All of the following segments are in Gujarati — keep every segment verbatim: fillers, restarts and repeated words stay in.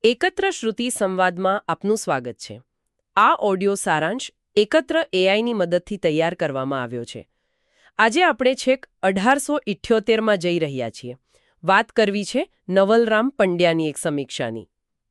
એકત્ર શ્રુતિ સંવાદમાં આપનું સ્વાગત છે. આ ઓડિયો સારાંશ એકત્ર એઆઈની મદદથી તૈયાર કરવામાં આવ્યો છે. આજે આપણે છેક અઢારસો ઇઠ્યોતેરમાં જઈ રહ્યા છીએ. વાત કરવી છે નવલરામ પંડ્યાની એક સમીક્ષાની.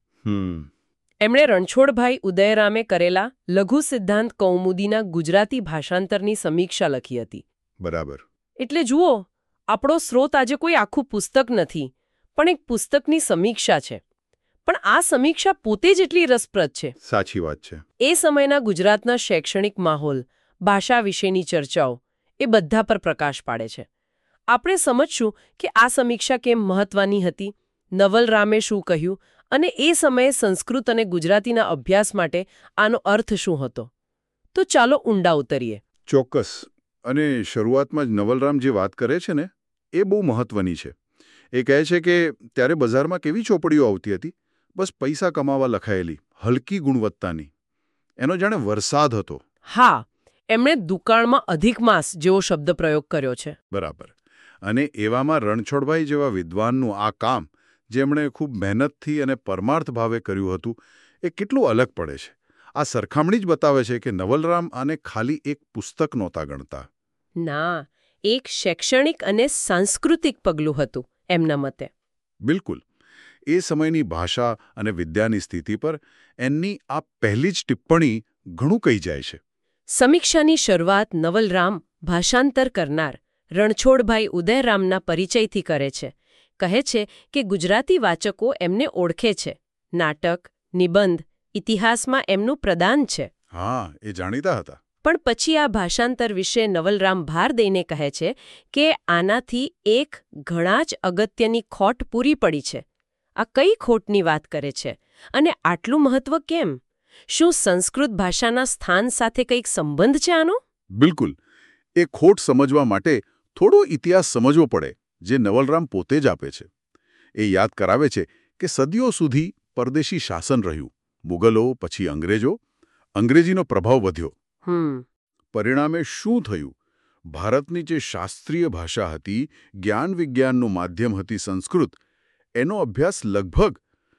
હમ એમણે રણછોડભાઈ ઉદયરામે કરેલા લઘુ સિદ્ધાંત કૌમુદીના ગુજરાતી ભાષાંતરની સમીક્ષા લખી હતી. બરાબર. એટલે જુઓ, આપણો સ્રોત આજે કોઈ આખું પુસ્તક નથી, પણ એક પુસ્તકની સમીક્ષા છે. પણ આ સમીક્ષા પોતે જ એટલી રસપ્રદ છે. સાચી વાત છે. એ સમયના ગુજરાતના શૈક્ષણિક માહોલ, ભાષા વિશેની ચર્ચાઓ એ બધા પર પ્રકાશ પાડે છે. આપણે સમજશું કે આ સમીક્ષા કેમ મહત્વની હતી, નવલરામે શું કહ્યું, અને એ સમયે સંસ્કૃત અને ગુજરાતીના અભ્યાસ માટે આનો અર્થ શું હતો. તો ચાલો ઊંડા ઉતરીએ. ચોક્કસ. અને શરૂઆતમાં જ નવલરામ જે વાત કરે છે ને, એ બહુ મહત્વની છે. એ કહે છે કે ત્યારે બજારમાં કેવી ચોપડીઓ આવતી હતી, બસ પૈસા કમાવા લખાયેલી, હલકી ગુણવત્તાની. એનો જાણે વરસાદ હતો. હા, એમણે દુકાળમાં અધિક માસ જેવો શબ્દ પ્રયોગ કર્યો છે. બરાબર. અને એવામાં રણછોડભાઈ જેવા વિદ્વાનનું આ કામ, જેમણે ખૂબ મહેનતથી અને પરમાર્થ ભાવે કર્યું હતું, એ કેટલું અલગ પડે છે. આ સરખામણી જ બતાવે છે કે નવલરામ આને ખાલી એક પુસ્તક નહોતા ગણતા. ના, એક શૈક્ષણિક અને સાંસ્કૃતિક પગલું હતું એમના મતે. બિલકુલ. એ સમયની ભાષા અને વિદ્યાની સ્થિતિ પર એમની આ પહેલી જ ટિપ્પણી ઘણું કહી જાય છે. સમીક્ષાની શરૂઆત નવલરામ ભાષાંતર કરનાર રણછોડભાઈ ઉદયરામના પરિચયથી કરે છે. કહે છે કે ગુજરાતી વાચકો એમને ઓળખે છે. નાટક, નિબંધ, ઇતિહાસમાં એમનું પ્રદાન છે. હા, એ જાણીતા હતા. પણ પછી આ ભાષાંતર વિશે નવલરામ ભાર દઈને કહે છે કે આનાથી એક ઘણા જ અગત્યની ખોટ પૂરી પડી છે. આ કઈ ખોટની વાત કરે છે, અને આટલું મહત્વ કેમ? શું સંસ્કૃત ભાષાના સ્થાન સાથે કંઈક સંબંધ છે આનો? બિલકુલ. એ ખોટ સમજવા માટે થોડો ઇતિહાસ સમજવો પડે, જે નવલરામ પોતે જ આપે છે. એ યાદ કરાવે છે કે સદીઓ સુધી પરદેશી શાસન રહ્યું. મુગલો, પછી અંગ્રેજો. અંગ્રેજીનો પ્રભાવ વધ્યો. હમ પરિણામે શું થયું? ભારતની જે શાસ્ત્રીય ભાષા હતી, જ્ઞાન વિજ્ઞાનનું માધ્યમ હતી સંસ્કૃત, એનો અભ્યાસ લગભગ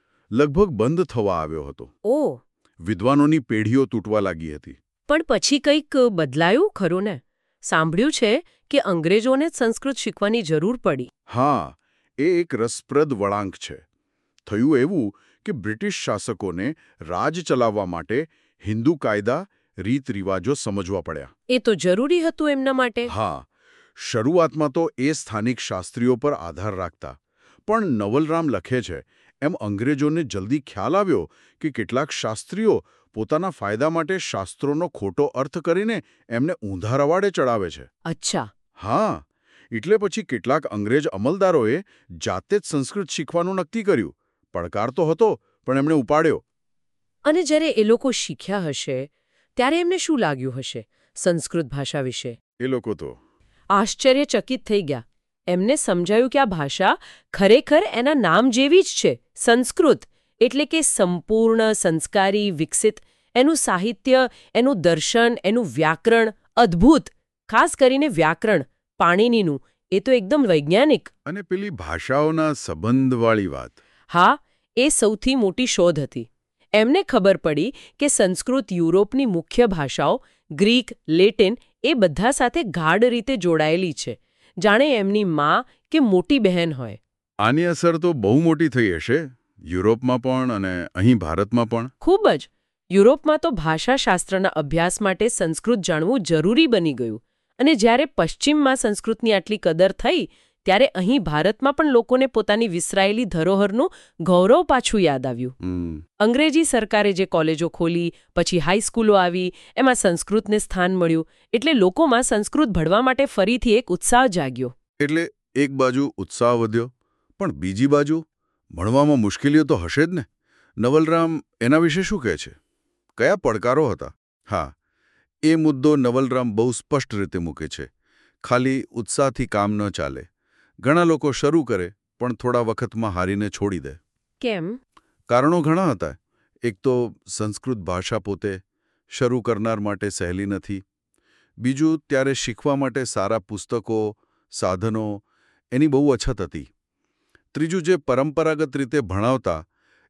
લગભગ બંધ થવા આવ્યો હતો. ઓ વિદ્વાનોની પેઢીઓ તૂટવા લાગી હતી. પણ પછી કંઈક બદલાયું ખરું ને? સાંભળ્યું છે કે અંગ્રેજોને જ સંસ્કૃત શીખવાની જરૂર પડી. હા, એ એક રસપ્રદ વળાંક છે. થયું એવું કે બ્રિટિશ શાસકોને રાજ ચલાવવા માટે હિન્દુ કાયદા, રીત રિવાજો સમજવા પડ્યા. એ તો જરૂરી હતું એમના માટે. હા, શરૂઆતમાં તો એ સ્થાનિક શાસ્ત્રીઓ પર આધાર રાખતા. પણ નવલરામ લખે છે એમ અંગ્રેજોને જલ્દી ખ્યાલ આવ્યો કે કેટલાક શાસ્ત્રીઓ પોતાના ફાયદા માટે શાસ્ત્રોનો ખોટો અર્થ કરીને એમને ઊંધા રવાડે ચડાવે છે. અચ્છા. હા, એટલે પછી કેટલાક અંગ્રેજ અમલદારોએ જાતે જ સંસ્કૃત શીખવાનું નક્કી કર્યું. પડકાર તો હતો, પણ એમણે ઉપાડ્યો. અને જ્યારે એ લોકો શીખ્યા હશે, ત્યારે એમને શું લાગ્યું હશે સંસ્કૃત ભાષા વિશે? એ લોકો તો આશ્ચર્યચકિત થઈ ગયા. એમને સમજાયું કે આ ભાષા ખરેખર એના નામ જેવી જ છે, સંસ્કૃત. એટલે કે સંપૂર્ણ, સંસ્કારી, વિકસિત. એનું સાહિત્ય, એનું દર્શન, એનું વ્યાકરણ અદ્ભુત. ખાસ કરીને વ્યાકરણ, પાણિનીનું, એ તો એકદમ વૈજ્ઞાનિક. અને પેલી ભાષાઓના સંબંધવાળી વાત. હા, એ સૌથી મોટી શોધ હતી. એમને ખબર પડી કે સંસ્કૃત યુરોપની મુખ્ય ભાષાઓ, ગ્રીક, લેટિન, એ બધા સાથે ગાઢ રીતે જોડાયેલી છે. જાણે એમની માં કે મોટી બહેન હોય. આની અસર તો બહુ મોટી થઈ હશે, યુરોપમાં પણ અને અહીં ભારતમાં પણ. ખૂબ જ. યુરોપમાં તો ભાષાશાસ્ત્રના અભ્યાસ માટે સંસ્કૃત જાણવું જરૂરી બની ગયું. અને જ્યારે પશ્ચિમમાં સંસ્કૃતની આટલી કદર થઈ, ત્યારે અહીં ભારતમાં પણ લોકોને પોતાની વિસરાયેલી ધરોહરનું ગૌરવ પાછું યાદ આવ્યું. અંગ્રેજી સરકારે જે કોલેજો ખોલી, પછી હાઈસ્કૂલો આવી, એમાં સંસ્કૃતને સ્થાન મળ્યું. એટલે લોકોમાં સંસ્કૃત ભણવા માટે ફરીથી એક ઉત્સાહ જાગ્યો. એટલે એક બાજુ ઉત્સાહ વધ્યો, પણ બીજી બાજુ ભણવામાં મુશ્કેલીઓ તો હશે જ ને. નવલરામ એના વિશે શું કહે છે? કયા પડકારો હતા? હા, એ મુદ્દો નવલરામ બહુ સ્પષ્ટ રીતે મૂકે છે. ખાલી ઉત્સાહથી કામ ન ચાલે. ઘણા લોકો શરૂ કરે, પણ થોડા વખતમાં હારીને છોડી દે. કેમ? કારણો ઘણા હતા. એક તો સંસ્કૃત ભાષા પોતે શરૂ કરનાર માટે સહેલી નથી. બીજું, ત્યારે શીખવા માટે સારા પુસ્તકો, સાધનો, એની બહુ અછત હતી. ત્રીજું, જે પરંપરાગત રીતે ભણાવતા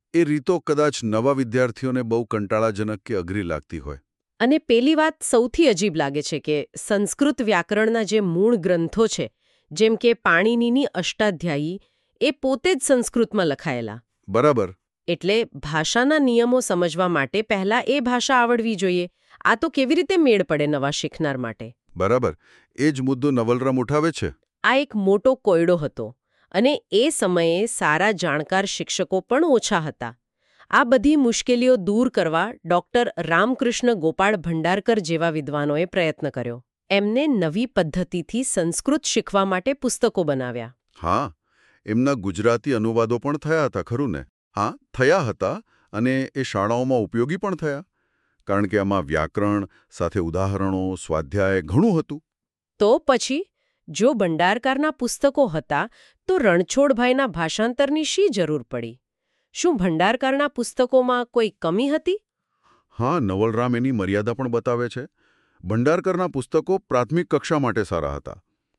એ રીતો કદાચ નવા વિદ્યાર્થીઓને બહુ કંટાળાજનક કે અઘરી લાગતી હોય. અને પેલી વાત સૌથી અજીબ લાગે છે કે સંસ્કૃત વ્યાકરણના જે મૂળ ગ્રંથો છે, જેમ કે પાણિનીની અષ્ટાધ્યાયી, એ પોતે જ સંસ્કૃતમાં લખાયેલા. બરાબર. એટલે ભાષાના નિયમો સમજવા માટે પહેલા એ ભાષા આવડવી જોઈએ. આ તો કેવી રીતે મેળ પડે નવા શીખનાર માટે? બરાબર. એ જ મુદ્દો નવલરામ ઉઠાવે છે. આ એક મોટો કોયડો હતો અને એ સમયે સારા જાણકાર શિક્ષકો પણ ઓછા હતા. આ બધી મુશ્કેલીઓ દૂર કરવા ડોક્ટર રામકૃષ્ણ ગોપાળ ભંડારકર જેવા વિદ્વાનોએ પ્રયત્ન કર્યો. એમને નવી પદ્ધતિથી સંસ્કૃત શીખવા માટે પુસ્તકો બનાવ્યા. હા, એમના ગુજરાતી અનુવાદો પણ થયા હતા, ખરું ને? હા, થયા હતા અને એ શાળાઓમાં ઉપયોગી પણ થયા, કારણ કે આમાં વ્યાકરણ સાથે ઉદાહરણો, સ્વાધ્યાય ઘણું હતું. તો પછી જો ભંડારકરના પુસ્તકો હતા તો રણછોડભાઈના ભાષાંતરની શી જરૂર પડી? શું ભંડારકરના પુસ્તકોમાં કોઈ કમી હતી? હા, નવલરામ એની મર્યાદા પણ બતાવે છે. ભંડારકરના પુસ્તકો પ્રાથમિક કક્ષા માટે સારા હતા,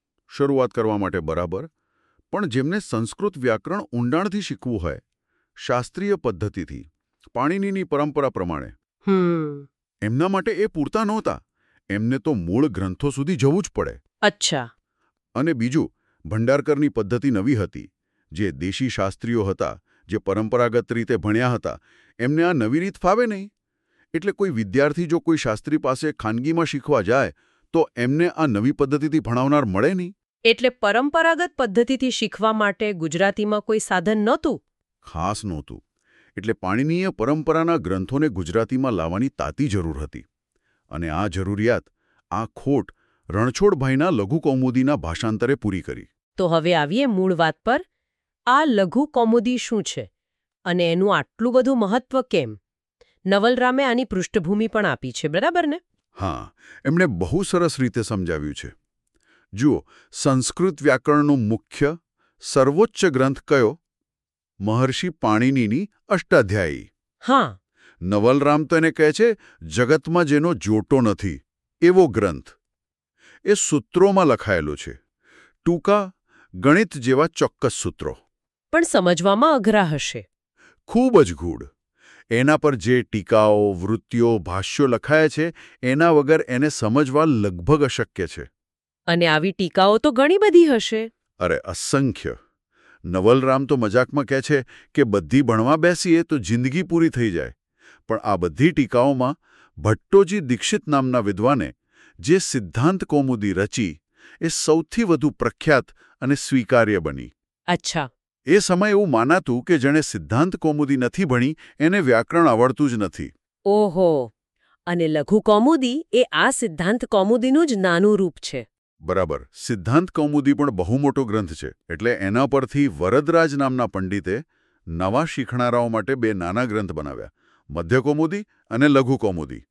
શરૂઆત કરવા માટે બરાબર, પણ જેમને સંસ્કૃત વ્યાકરણ ઊંડાણથી શીખવું હોય, શાસ્ત્રીય પદ્ધતિથી, પાણિનીની પરંપરા પ્રમાણે, હમ એમના માટે એ પૂરતા નહોતા. એમને તો મૂળ ગ્રંથો સુધી જવું જ પડે. અચ્છા. અને બીજું, ભંડારકરની પદ્ધતિ નવી હતી. જે દેશી શાસ્ત્રીઓ હતા, જે પરંપરાગત રીતે ભણ્યા હતા, એમને આ નવી રીત ફાવે નહીં. એટલે કોઈ વિદ્યાર્થી જો કોઈ શાસ્ત્રી પાસે ખાનગીમાં શીખવા જાય તો એમને આ નવી પદ્ધતિથી ભણાવનાર મળે નહીં. એટલે પરંપરાગત પદ્ધતિથી શીખવા માટે ગુજરાતીમાં કોઈ સાધન નહોતું? ખાસ નહોતું. એટલે પાણિનીય પરંપરાના ગ્રંથોને ગુજરાતીમાં લાવવાની તાતી જરૂર હતી. અને આ જરૂરિયાત, આ ખોટ રણછોડભાઈના લઘુકૌમુદીના ભાષાંતરે પૂરી કરી. તો હવે આવીએ મૂળ વાત પર. આ લઘુકૌમુદી શું છે અને એનું આટલું બધું મહત્વ કેમ? નવલરામે આની પૃષ્ઠભૂમિ પણ આપી છે, બરાબર ને? હા, એમણે બહુ સરસ રીતે સમજાવ્યું છે. જુઓ, સંસ્કૃત વ્યાકરણનું મુખ્ય, સર્વોચ્ચ ગ્રંથ કયો? મહર્ષિ પાણિનીની અષ્ટાધ્યાયી. હા. નવલરામ તો એને કહે છે જગતમાં જેનો જોટો નથી એવો ગ્રંથ. એ સૂત્રોમાં લખાયેલો છે, ટૂંકા, ગણિત જેવા ચોક્કસ સૂત્રો. પણ સમજવામાં અઘરા હશે. ખૂબ જ ગૂઢ. એના પર જે ટીકાઓ, વૃત્તિઓ, ભાષ્યો લખાયા છે, એના વગર એને સમજવા લગભગ અશક્ય છે. અને આવી ટીકાઓ તો ઘણી બધી હશે. અરે, અસંખ્ય. નવલરામ તો મજાકમાં કહે છે કે બધી ભણવા બેસીએ તો જિંદગી પૂરી થઈ જાય. પણ આ બધી ટીકાઓમાં ભટ્ટોજી દીક્ષિત નામના વિદ્વાને જે સિદ્ધાંત કૌમુદી રચી, એ સૌથી વધુ પ્રખ્યાત અને સ્વીકાર્ય બની. અચ્છા. એ સમય એવું માનાતું કે જેણે સિદ્ધાંત કૌમુદી નથી ભણી એને વ્યાકરણ આવડતું જ નથી. ઓહો. અને લઘુ કૌમુદી એ આ સિદ્ધાંત કૌમુદીનું જ નાનું રૂપ છે. બરાબર. સિદ્ધાંત કૌમુદી પણ બહુ મોટો ગ્રંથ છે. એટલે એના પરથી વરદરાજ નામના પંડિતે નવા શીખનારાઓ માટે બે નાના ગ્રંથ બનાવ્યા, મધ્ય કૌમુદી અને લઘુ કૌમુદી.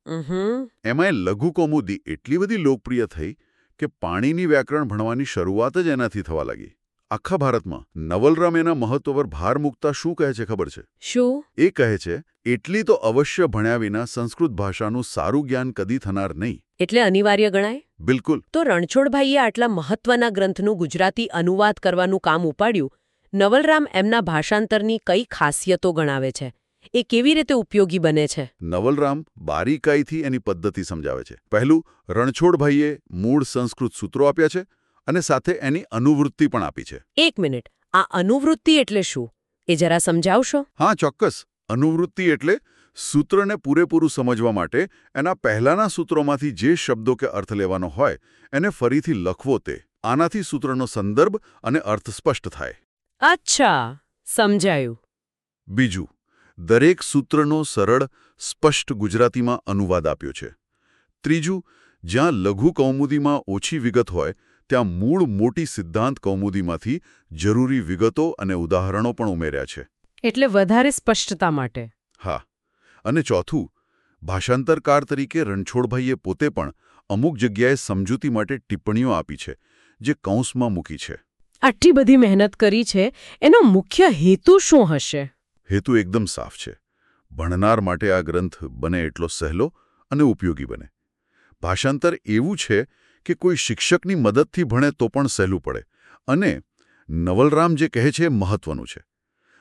એમાંય લઘુ કૌમુદી એટલી બધી લોકપ્રિય થઈ કે પાણીની વ્યાકરણ ભણવાની શરૂઆત જ એનાથી થવા લાગી. આખા ભારતમાં નવલરામ એના મહત્વ પર ભાર મૂકતા શું કહે છે ખબર છે? શું? એ કહે છે, એટલી તો અવશ્ય ભણ્યા વિના સંસ્કૃત ભાષાનું સારું જ્ઞાન કદી થનાર નહીં. એટલે અનિવાર્ય ગણાય? બિલકુલ. તો રણછોડભાઈએ આટલા મહત્વના ગ્રંથનું ગુજરાતી અનુવાદ કરવાનું કામ ઉપાડ્યું. નવલરામ એમના ભાષાંતરની કઈ ખાસિયતો ગણાવે છે? એ કેવી રીતે ઉપયોગી બને છે? નવલરામ બારીકાઈથી એની પદ્ધતિ સમજાવે છે. પહેલું, રણછોડભાઈએ મૂળ સંસ્કૃત સૂત્રો આપ્યા છે અને સાથે એની અનુવૃત્તિ પણ આપી છે. એક મિનિટ, આ અનુવૃત્તિ એટલે શું? એ જરા સમજાવશો? હા, ચોક્કસ. અનુવૃત્તિ એટલે સૂત્રને પૂરેપૂરું સમજવા માટે એના પહેલાના સૂત્રોમાંથી જે શબ્દો કે અર્થ લેવાનો હોય એને ફરીથી લખવો. તે આનાથી સૂત્રનો સંદર્ભ અને અર્થ સ્પષ્ટ થાય. અચ્છા, સમજાયું. બીજું, દરેક સૂત્રનો સરળ, સ્પષ્ટ ગુજરાતીમાં અનુવાદ આપ્યો છે. ત્રીજું, જ્યાં લઘુ કૌમુદીમાં ઓછી વિગત હોય ત્યાં મૂળ મોટી સિદ્ધાંત કૌમુદીમાંથી જરૂરી વિગતો અને ઉદાહરણો પણ ઉમેર્યા છે. એટલે વધારે સ્પષ્ટતા માટે. હા. અને ચોથું, ભાષાંતરકાર તરીકે રણછોડભાઈએ પોતે પણ અમુક જગ્યાએ સમજૂતી માટે ટિપ્પણીઓ આપી છે, જે કૌંસમાં મૂકી છે. આટલી બધી મહેનત કરી છે, એનો મુખ્ય હેતુ શું હશે? હેતુ એકદમ સાફ છે. ભણનાર માટે આ ગ્રંથ બને એટલો સહેલો અને ઉપયોગી બને. ભાષાંતર એવું છે કે કોઈ શિક્ષકની મદદથી ભણે તો પણ સહેલું પડે. અને નવલરામ જે કહે છે એ મહત્વનું છે.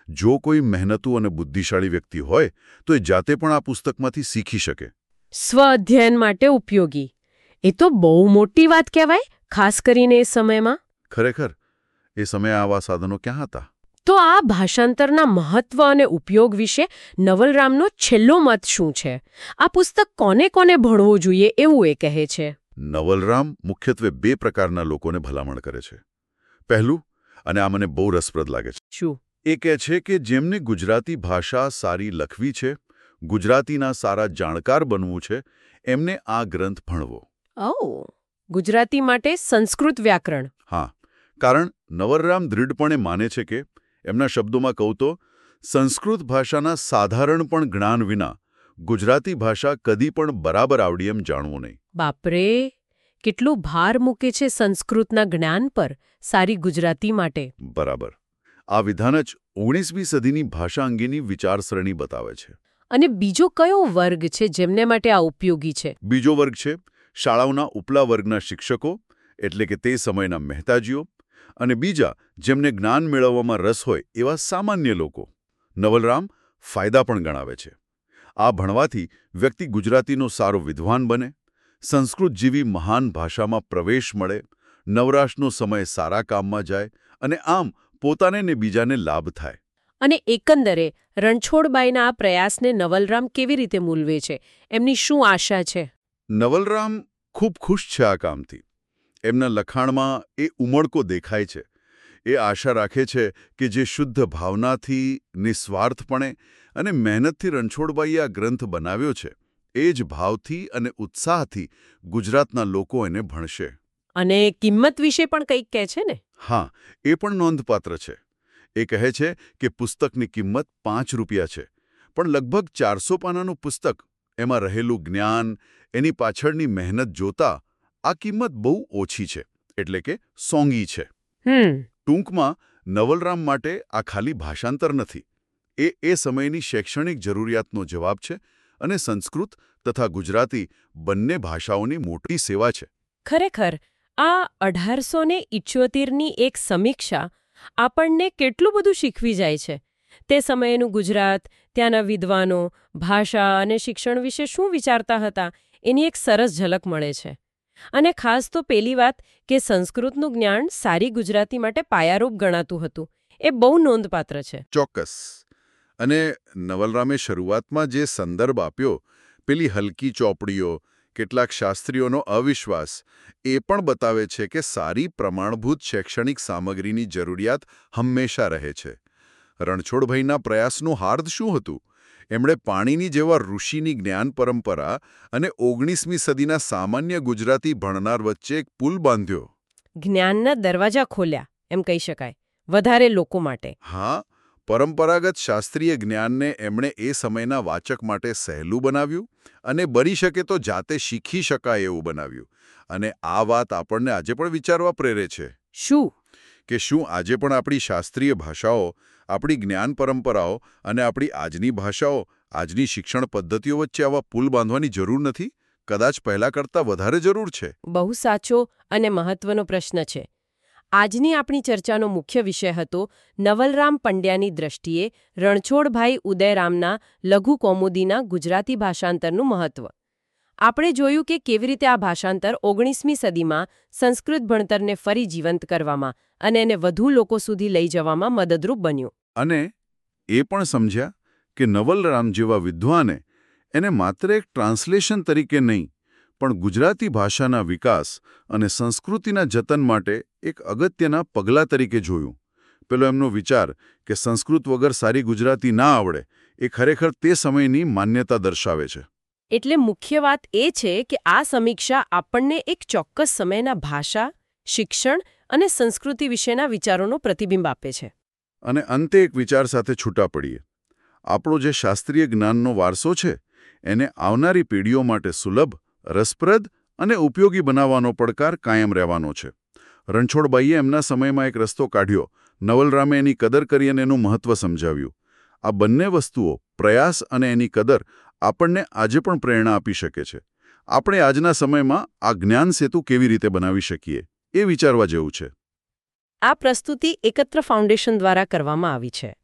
જો કોઈ મહેનતુ અને બુદ્ધિશાળી વ્યક્તિ હોય તો એ જાતે પણ આ પુસ્તકમાંથી શીખી શકે. સ્વ અધ્યયન માટે ઉપયોગી. એ તો બહુ મોટી વાત કહેવાય, ખાસ કરીને એ સમયમાં. ખરેખર એ સમયે આવા સાધનો ક્યાં હતા? તો આ ભાષાંતરના મહત્વ અને ઉપયોગ વિશે નવલરામનો છેલ્લો મત શું છે? આ પુસ્તક કોને કોને ભણવું જોઈએ એવું એ કહે છે. નવલરામ મુખ્યત્વે બે પ્રકારના લોકોને ભલામણ કરે છે. પહેલું, અને આ મને બહુ રસપ્રદ લાગે છે, શું એ કહે છે કે જેમને ગુજરાતી ભાષા સારી લખવી છે, ગુજરાતીના સારા જાણકાર બનવું છે, એમને આ ગ્રંથ ભણવો. ઓ ગુજરાતી માટે સંસ્કૃત વ્યાકરણ. હા, કારણ નવલરામ દૃઢપણે માને છે કે, એમના શબ્દોમાં કહું તો, સંસ્કૃત ભાષાના સાધારણ પણ જ્ઞાન વિના ગુજરાતી ભાષા કદી પણ બરાબર આવડી એમ જાણવું નહીં. બાપરે, કેટલું ભાર મૂકે છે સંસ્કૃતના જ્ઞાન પર સારી ગુજરાતી માટે. બરાબર. આ વિધાન જ ઓગણીસમી સદીની ભાષા અંગેની વિચારસરણી બતાવે છે. અને બીજો કયો વર્ગ છે જેમને માટે આ ઉપયોગી છે? બીજો વર્ગ છે શાળાઓના ઉપલા વર્ગના શિક્ષકો, એટલે કે તે સમયના મહેતાજીઓ, અને બીજા જેમને જ્ઞાન મેળવવામાં રસ હોય એવા સામાન્ય લોકો. નવલરામ ફાયદા પણ ગણાવે છે. આ ભણવાથી વ્યક્તિ ગુજરાતીનો સારો વિદ્વાન બને, સંસ્કૃત જેવી મહાન ભાષામાં પ્રવેશ મળે, નવરાશનો સમય સારા કામમાં જાય અને આમ પોતાને ને બીજાને લાભ થાય. અને એકંદરે રણછોડબાઈના આ પ્રયાસને નવલરામ કેવી રીતે મૂલવે છે? એમની શું આશા છે? નવલરામ ખૂબ ખુશ છે આ કામથી. એમના લખાણમાં એ ઉમળકો દેખાય છે. એ આશા રાખે છે કે જે શુદ્ધ ભાવનાથી, નિસ્વાર્થપણે અને મહેનતથી રણછોડબાઈએ આ ગ્રંથ બનાવ્યો છે, એ જ ભાવથી અને ઉત્સાહથી ગુજરાતના લોકો એને ભણશે. અને કિંમત વિશે પણ કંઈક કહે છે ને? હા, એ પણ નોંધપાત્ર છે. એ કહે છે કે પુસ્તકની કિંમત પાંચ રૂપિયા છે, પણ લગભગ ચારસો પાનાનું પુસ્તક, એમાં રહેલું જ્ઞાન, એની પાછળની મહેનત જોતા આ કિંમત બહુ ઓછી છે, એટલે કે સોંગી છે. હમ ટૂંકમાં નવલરામ માટે આ ખાલી ભાષાંતર નથી. એ એ સમયની શૈક્ષણિક જરૂરિયાતનો જવાબ છે અને સંસ્કૃત તથા ગુજરાતી બંને ભાષાઓની મોટી સેવા છે. ખરેખર આ અઢારસો ને ઇઠ્યોતેરની એક સમીક્ષા આપણને કેટલું બધું શીખવી જાય છે. તે સમયેનું ગુજરાત, ત્યાંના વિદ્વાનો, ભાષા અને શિક્ષણ વિશે શું વિચારતા હતા એની એક સરસ ઝલક મળે છે. અને ખાસ તો પેલી વાત કે સંસ્કૃતનું જ્ઞાન સારી ગુજરાતી માટે પાયારૂપ ગણાતું હતું, એ બહુ નોંધપાત્ર છે. ચોક્કસ. અને નવલરામે શરૂઆતમાં જે સંદર્ભ આપ્યો, પેલી હલકી ચોપડીઓ, કેટલાક શાસ્ત્રીઓનો અવિશ્વાસ, એ પણ બતાવે છે કે સારી પ્રમાણભૂત શૈક્ષણિક સામગ્રીની જરૂરિયાત હંમેશા રહે છે. રણછોડભાઈના પ્રયાસનું હાર્દ શું હતું? એમણે પાણીની જેવા ઋષિની જ્ઞાન પરંપરા અને ઓગણીસમી સદીના સામાન્ય ગુજરાતી ભણનાર વચ્ચે એક પુલ બાંધ્યો. જ્ઞાનના દરવાજા ખોલ્યા એમ કહી શકાય, વધારે લોકો માટે. હા, પરંપરાગત શાસ્ત્રીય જ્ઞાનને એમણે એ સમયના વાચક માટે સહેલું બનાવ્યું અને બની શકે તો જાતે શીખી શકાય એવું બનાવ્યું. અને આ વાત આપણને આજે પણ વિચારવા પ્રેરે છે. શું? કે શું આજે પણ આપણી શાસ્ત્રીય ભાષાઓ, આપણી જ્ઞાન પરંપરાઓ અને આપણી આજની ભાષાઓ, આજની શિક્ષણ પદ્ધતિઓ વચ્ચે આવા પુલ બાંધવાની જરૂર નથી? કદાચ પહેલાં કરતાં વધારે જરૂર છે. બહુ સાચો અને મહત્વનો પ્રશ્ન છે. આજની આપણી ચર્ચાનો મુખ્ય વિષય હતો નવલરામ પંડ્યાની દ્રષ્ટિએ રણછોડભાઈ ઉદયરામના લઘુ કૌમુદીના ગુજરાતી ભાષાંતરનું મહત્વ. આપણે જોયું કે કેવી રીતે આ ભાષાંતર ઓગણીસમી સદીમાં સંસ્કૃત ભણતરને ફરી જીવંત કરવામાં અને એને વધુ લોકો સુધી લઈ જવામાં મદદરૂપ બન્યું. અને એ પણ સમજ્યા કે નવલરામ જેવા વિદ્વાને એને માત્ર એક ટ્રાન્સલેશન તરીકે નહીં, પણ ગુજરાતી ભાષાના વિકાસ અને સંસ્કૃતિના જતન માટે એક અગત્યના પગલાં તરીકે જોયું. પેલો એમનો વિચાર કે સંસ્કૃત વગર સારી ગુજરાતી ના આવડે, એ ખરેખર તે સમયની માન્યતા દર્શાવે છે. એટલે મુખ્ય વાત એ છે કે આ સમીક્ષા આપણને એક ચોક્કસ સમયના ભાષા, શિક્ષણ અને સંસ્કૃતિ વિશેના વિચારોનો પ્રતિબિંબ આપે છે. અને અંતે એક વિચાર સાથે છૂટા પડીએ. આપણો જે શાસ્ત્રીય જ્ઞાનનો વારસો છે, એને આવનારી પેઢીઓ માટે સુલભ, રસપ્રદ અને ઉપયોગી બનાવવાનો પડકાર કાયમ રહેવાનો છે. રણછોડબાઈએ એમના સમયમાં એક રસ્તો કાઢ્યો, નવલરામે એની કદર કરી અને એનું મહત્વ સમજાવ્યું. આ બંને વસ્તુઓ, પ્રયાસ અને એની કદર, આપણને આજે પણ પ્રેરણા આપી શકે છે. આપણે આજના સમયમાં આ જ્ઞાન સેતુ કેવી રીતે બનાવી શકીએ, એ વિચારવા જેવું છે. આ પ્રસ્તુતિ એકત્ર ફાઉન્ડેશન દ્વારા કરવામાં આવી છે.